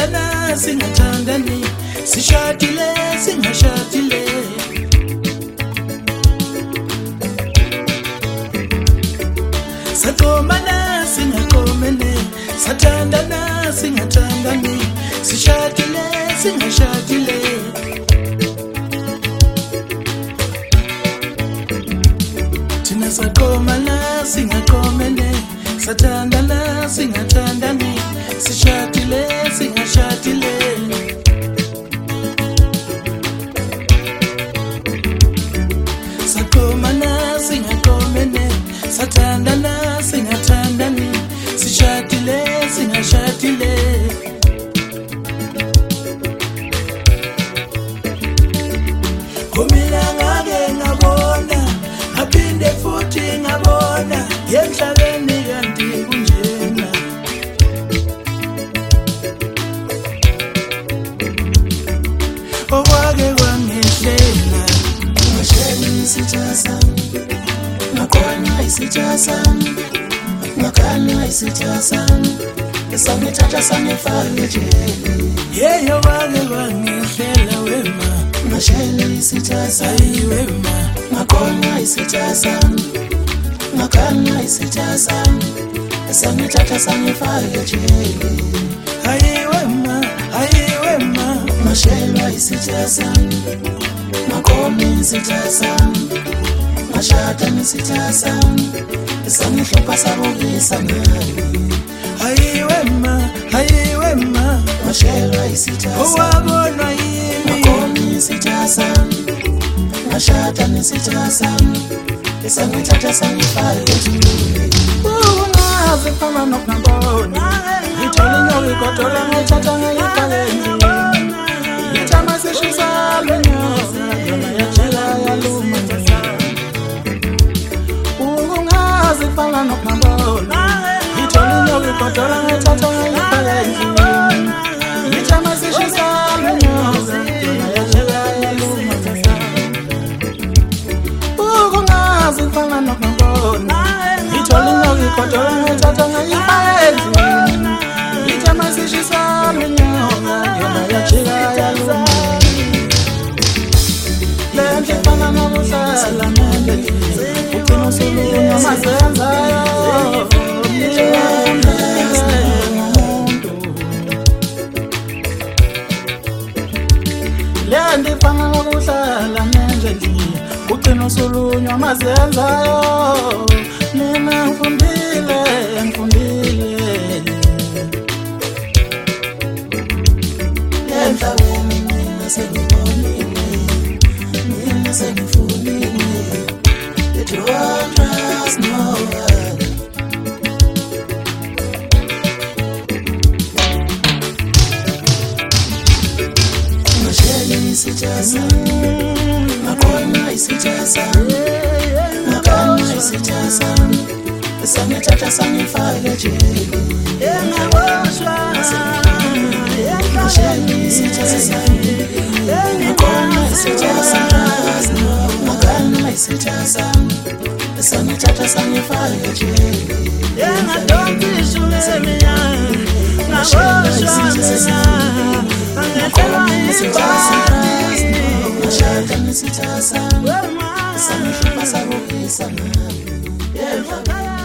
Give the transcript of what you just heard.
Sathandana singathandani, sishadile singashadile. Sakomana singakomene, sathandana singathandani, sishadile singashadile. Thina sakomana singakomene, sathandana singathandani, sishadile singashadile. Sakomana singakomene, sathandana singathandani, sishadile singashadile. Kumila ngake ngabona, ngaphinde futhi ngabona, emhlabeni kanti kunjena. Okwake kwangehlela, ngashela isitha sami, ngakhona isitha sami, ngakhana isitha sami, esangithatha sangifaka ejele. Yeyo okwake kwangehlela wema, ngashela isitha sami wema, ngakhona isitha sami, ngakhana isitha sami, esangithatha sangifaka ejele. Ayiwema, ngashelwa isitha sami, ngakhona isitha sami, ngashada nesitha sami, esangihlupha sabukisa ngani. Ayiwema, ngashelwa isitha sami, owabona yimi, ngakhona isitha sami, ngashada nesitha sami, esangithatha sangifaka ejele. Ungaze fana nokungabona, ngithola inyoka igodola ngayithatha ngayifaka endlini. Ngithama sishisa lenyoka, yona yajela yaluma. Ungaze fana nokungabona, ngithola inyoka igodola ngayithatha ngayifaka endlini. Ngithama sishisa lenyoka, yona yajela yaluma. Ungaze fana nokungabona, ngithola inyoka igodola ngayithatha ngayifaka endlini. Ngithama sishisa lenyoka, yona yajela yaluma. Lenhle fana nokuhlala nendlini, ugcina usulunywa mazenzayo. Lenhle fana nokuhlala nendlini, ugcina usulunywa mazenzayo. Mina ngifundile. Emhlabeni mina sengibonile, mina sengifundile, that you won't trust no one. Ngashela isitha sami, ngakhona isitha sami, ngakhona isitha sami, esangithatha sangifaka ejele. Ngashela isitha sami, ngakhona isitha sami, ngakhona isitha sami, esangithatha sangifaka ejele. Ngashela isitha sami, ngakhona isitha sami, ngashada nesitha sami, esangihlupa sabukisa ngani.